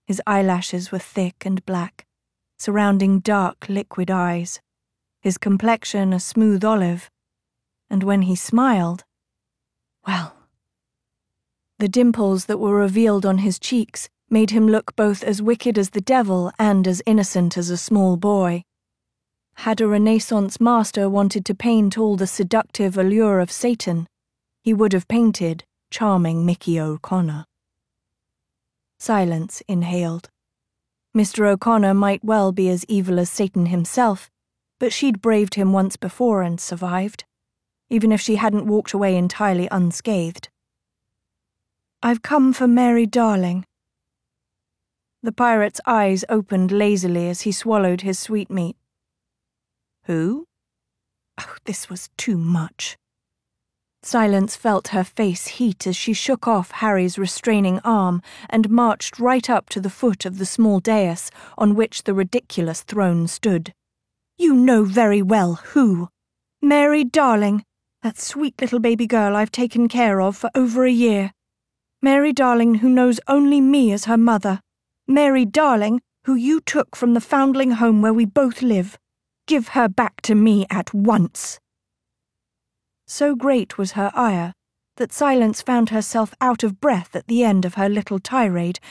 His eyelashes were thick and black, surrounding dark, liquid eyes, his complexion a smooth olive, and when he smiled, well, the dimples that were revealed on his cheeks made him look both as wicked as the devil and as innocent as a small boy. Had a Renaissance master wanted to paint all the seductive allure of Satan, he would have painted charming Mickey O'Connor. Silence inhaled. Mr. O'Connor might well be as evil as Satan himself, but she'd braved him once before and survived, even if she hadn't walked away entirely unscathed. "I've come for Mary Darling." The pirate's eyes opened lazily as he swallowed his sweetmeat. "Who?" Oh, this was too much. Silence felt her face heat as she shook off Harry's restraining arm and marched right up to the foot of the small dais on which the ridiculous throne stood. "You know very well who. Mary Darling, that sweet little baby girl I've taken care of for over a year. Mary Darling who knows only me as her mother. Mary Darling who you took from the foundling home where we both live. Give her back to me at once." So great was her ire that Silence found herself out of breath at the end of her little tirade